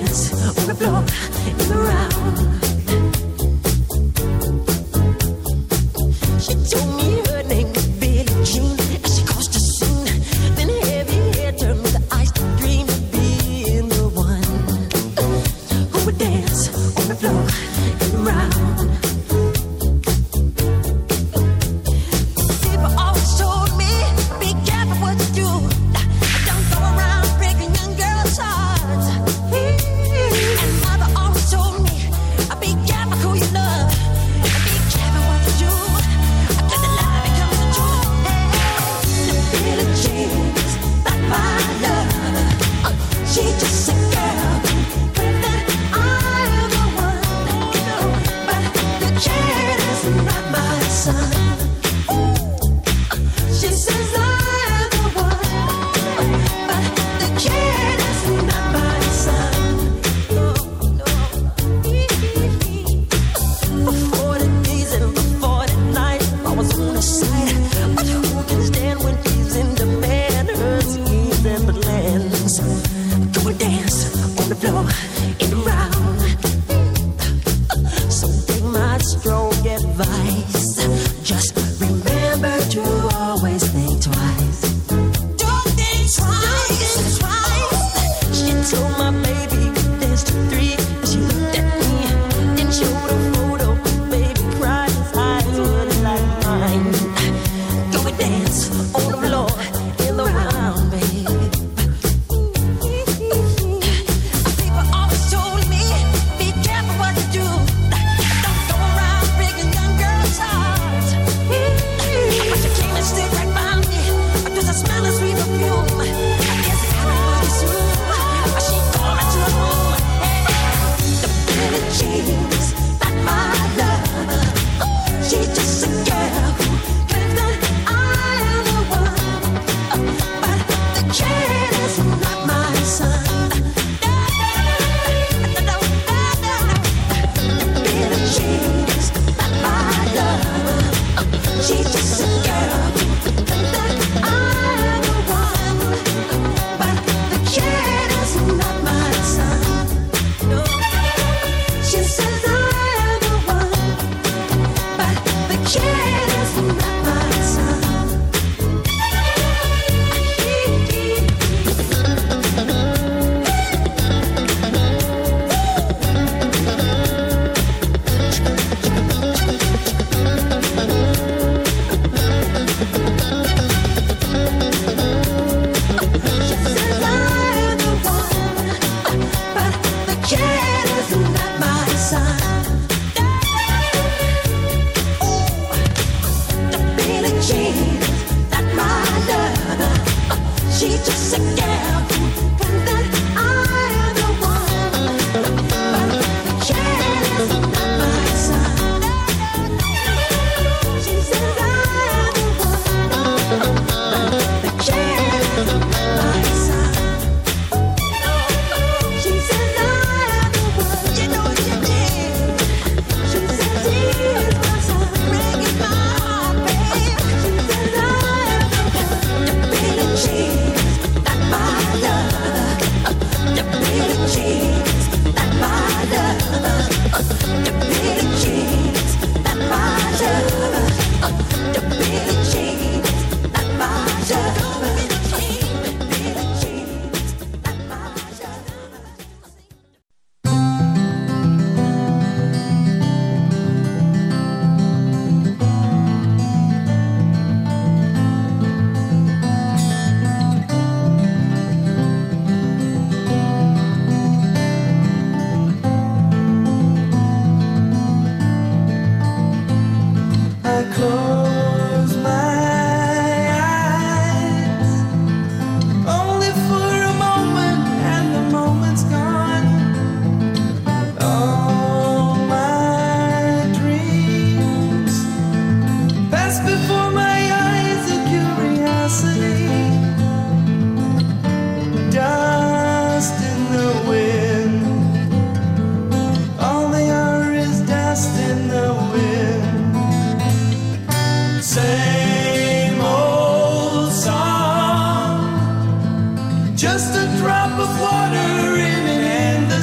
Just a drop of water in an endless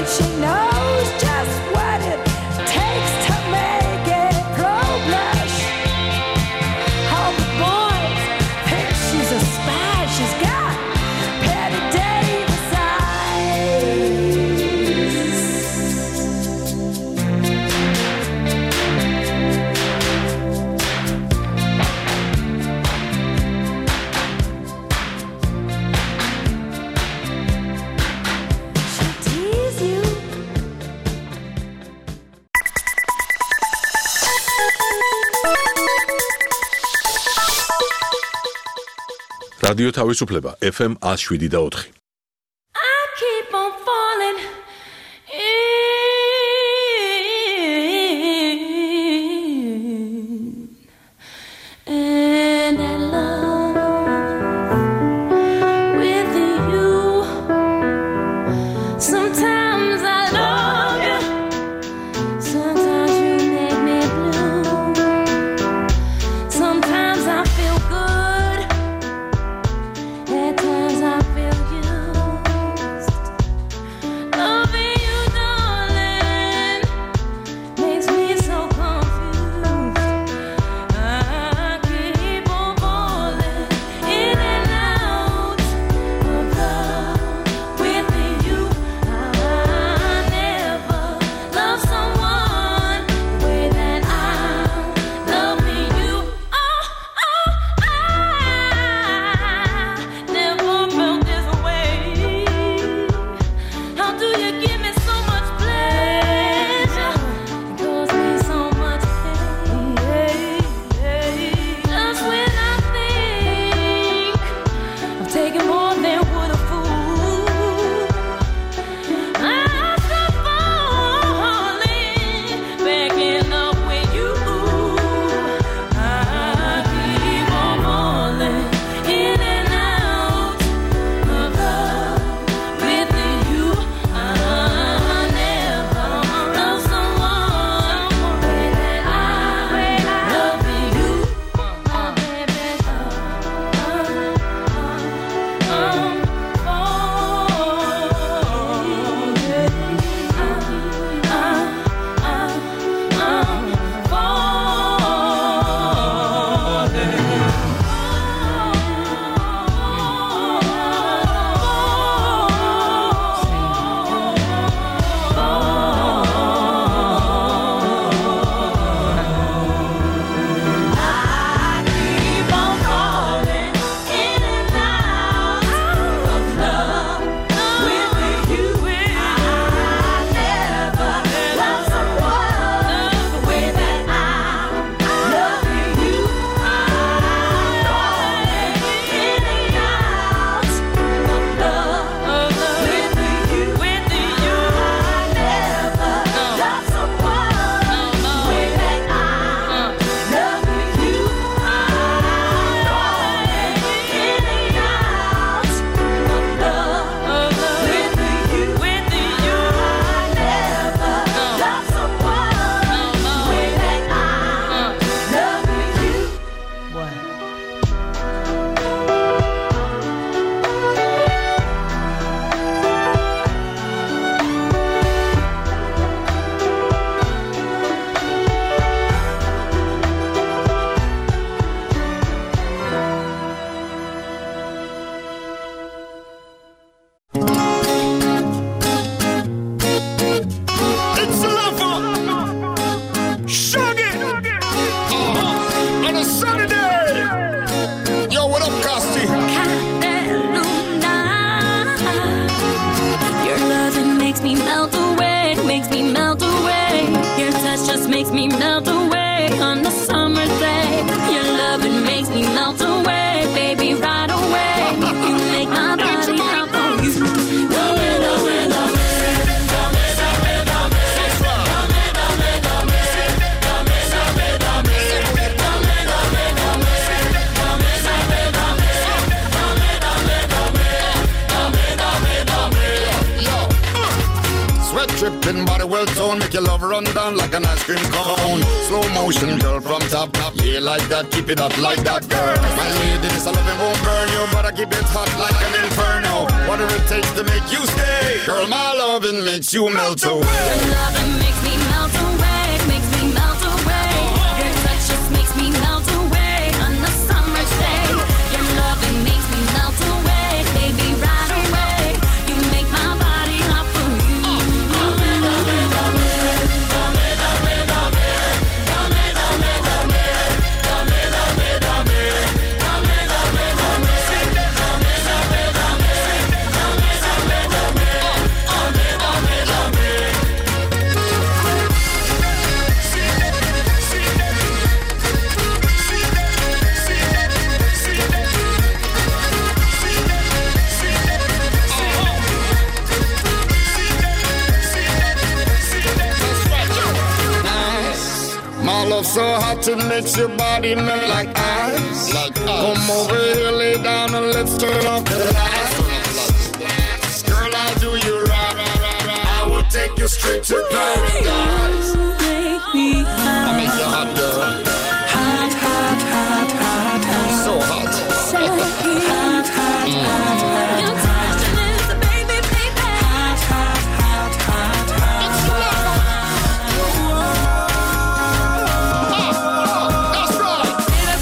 She knows just what it takes to make it pro blush. All the boys think she's a spy. She's got Patty Davis eyes. She'll tease you. რადიო თავისუფლება FM 107.4. I keep on falling in that love with you. Sometimes I love you, sometimes you make me blue. Sometimes I feel good, at times I feel used. Loving you, darling, makes me so confused. I keep on falling in and out of love with you. I never loved someone the way that I'm loving you. Oh, I never felt this way. How do you give me so much pleasure? It causes me so much pain. Just when I think I'm taking more than would a fool, I start falling back in love with you. I keep on falling in and out of love with you. I never loved someone the way that I love you. Baby, keep on falling in and out of love with you. I never loved someone the way that I love you. I'm falling in and out of love with you. I never loved someone the way that I love you. It's a lover. Shaggy. On a Saturday. Yo, what up, Costi? Your loving makes me melt away, makes me melt away. Your touch just makes me melt away on the summer day. Your loving makes me melt away, baby, right away. You make my body melt for you. Sweat dripping, body well toned, make your love run down like an ice cream cone. Slow motion, girl, from top, yeah, like that, keep it up like that, girl. My lady, this I love it won't burn you, but I keep it hot like an inferno. Whatever it takes to make you stay, girl, my love loving makes you melt away. Your loving makes me melt away, makes me melt away. Your touch just makes me melt away on a summer's day. Your loving makes me melt away, baby, right away. You make my body hot for you. My love so hot it makes your body melt like ice. Come over here, lay down and let's turn off the lights. Girl, I'll do you right. I will take you straight to paradise. Make me hot. I make you hot, girl. Hot, hot, hot, hot, hot. So hot. Hot, hot, hot. Your touching is the baby, baby. Hot, hot, hot, hot, hot. That's right.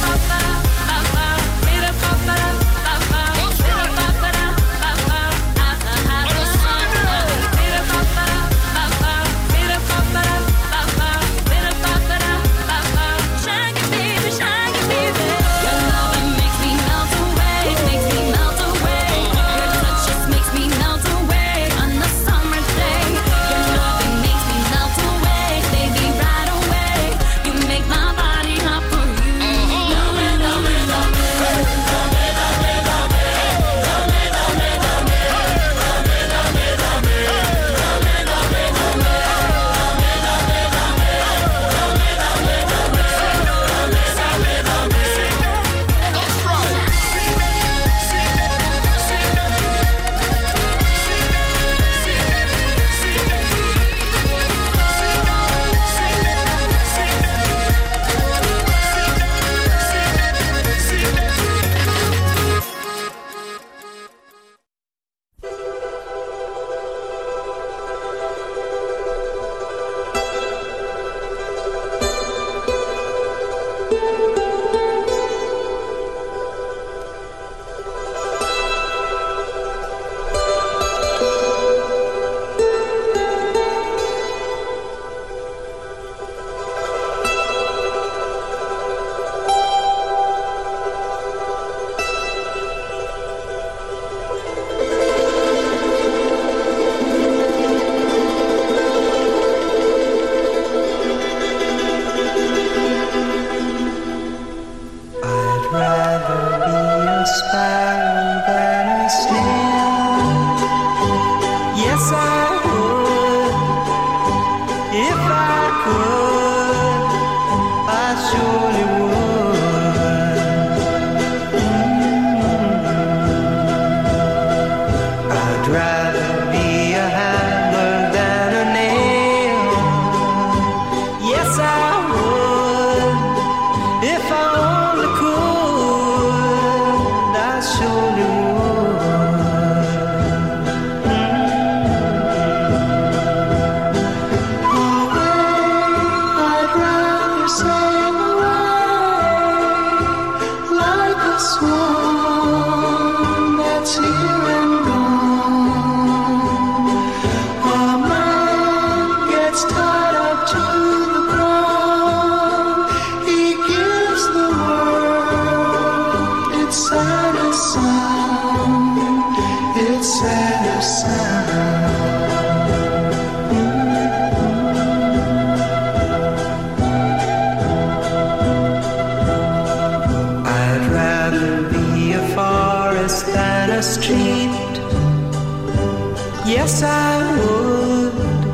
Yes, I would.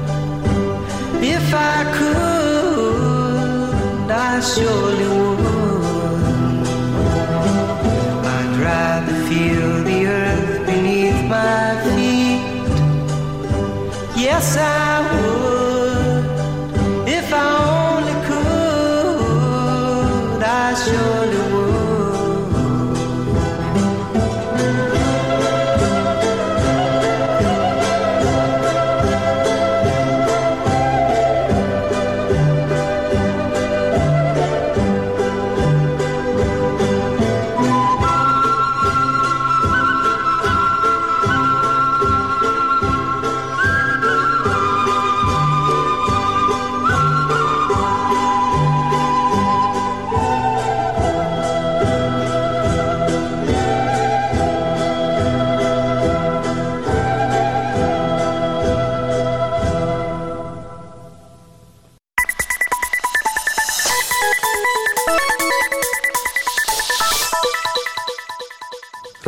If I could, I surely would. I'd rather feel the earth beneath my feet. Yes, I would. If I only could, I surely would.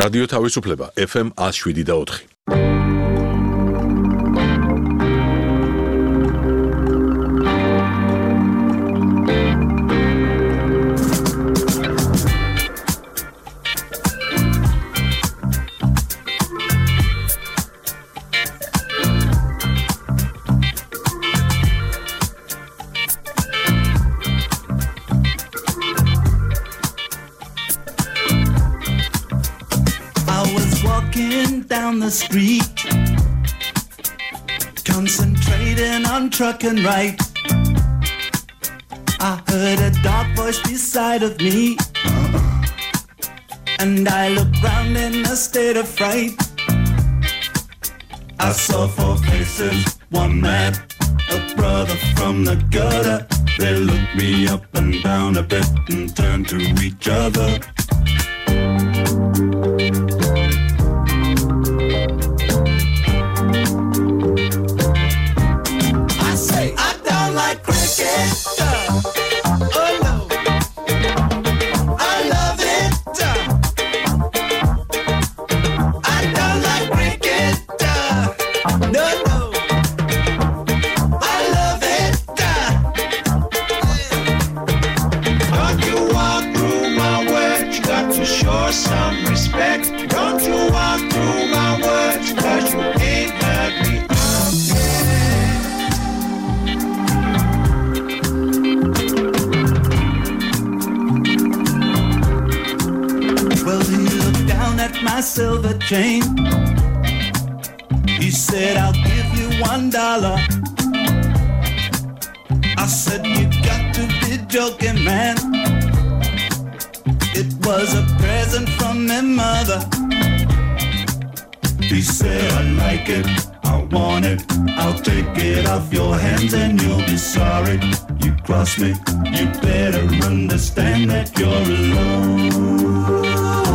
რადიო თავისუფლება FM 107.4. Down the street, concentrating on truck and right. I heard a dark voice beside of me, and I looked round in a state of fright. I saw four faces, one man, a brother from the gutter. They looked me up and down a bit and turned to each other. Silver chain. He said, I'll give you $1. I said, you got to be joking, man. It was a present from my mother. He said, I like it, I want it, I'll take it off your hands and you'll be sorry. You cross me, you better understand that you're alone.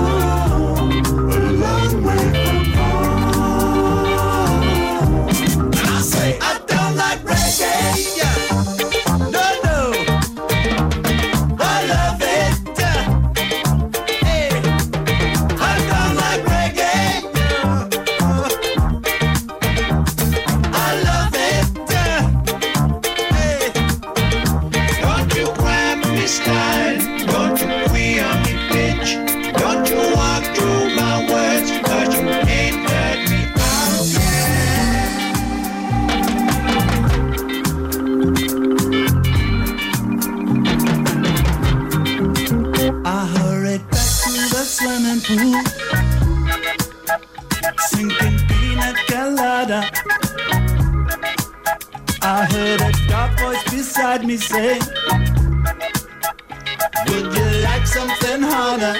Sinking pina colada. I heard a dark voice beside me say, would you like something harder?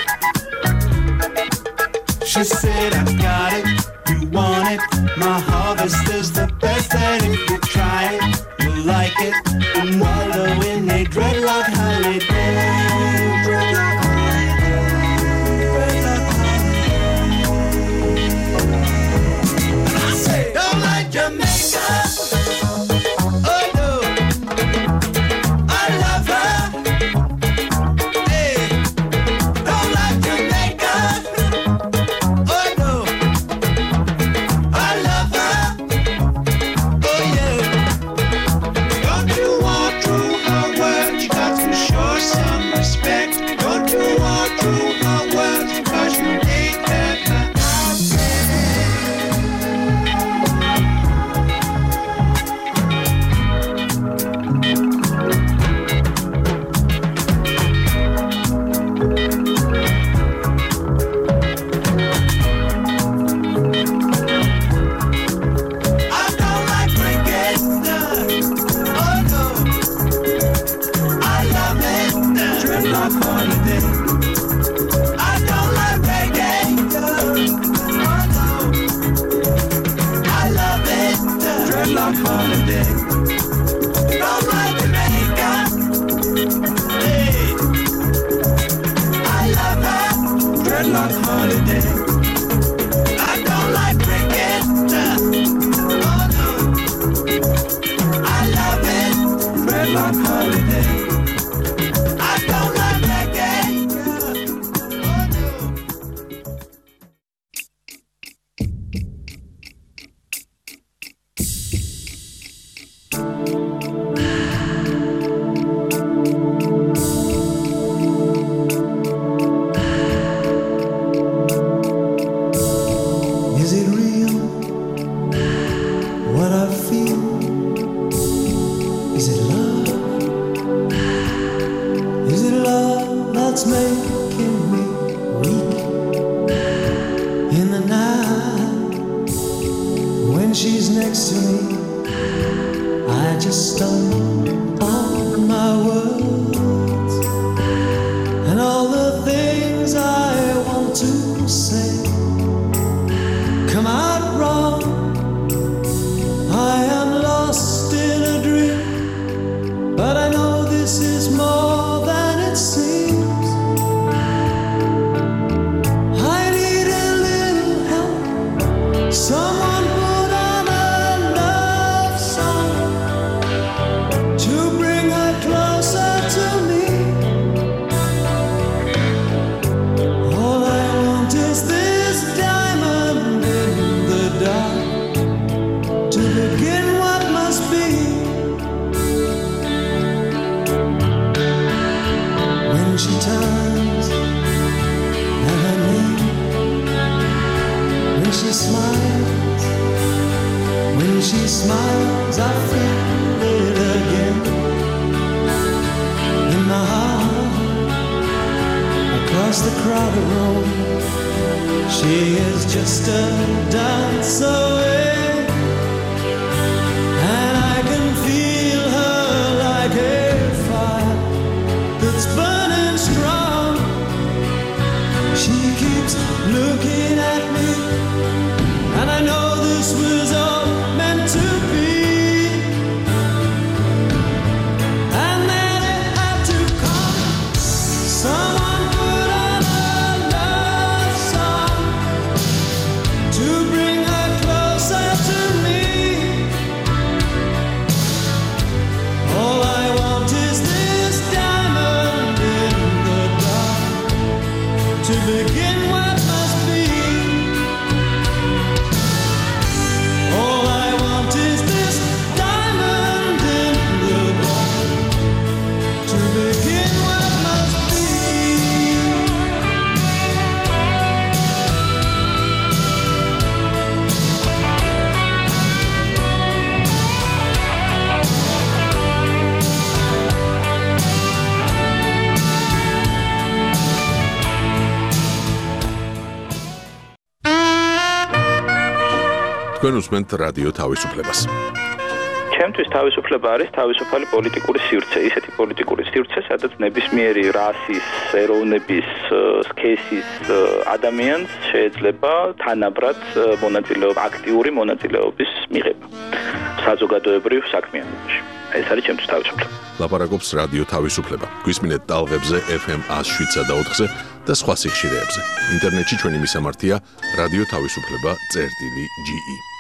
She said, I got it, you want it. My harvest is the best, and if you try it, you'll like it. And wallow in a dreadlock holiday. next to me, I just stumble on my words, and all the things I want to say come out wrong. I am lost in a dream, but I know this is more than it seems. I need a little help. Someone put on a love song to bring her closer to me. All I want is this diamond in the dark to begin what must be. When she turns and her knee, when she smiles, I feel it again in my heart. Across the crowded room, she is just a dance away, and I can feel her like a fire that's burning strong. She keeps looking at me, and I know this was all meant to be, and that it had to come. Someone put on a love song to bring her closer to me. All I want is this diamond in the dark to begin what must be. All I want is this diamond in the dark to begin what must be. თქვენ უსმენთ რადიო თავისუფლებას. ჩემთვის თავისუფლება არის თავისუფალი პოლიტიკური სივრცე, ისეთი პოლიტიკური სივრცე, სადაც ნებისმიერი რასის, ეროვნების, სქესის ადამიანს შეიძლება თანაბრად აქტიური მონაწილეობის მიღება საზოგადოებრივ საქმიანობაში. ეს არის ჩემთვის თავისუფლება. ლაპარაკობს რადიო თავისუფლება. გვისმინეთ ტალღებზე FM 107.4-ზე და სხვა სიხშირეებზე. ინტერნეტში ჩვენი მისამართია რადიო თავისუფლება.ge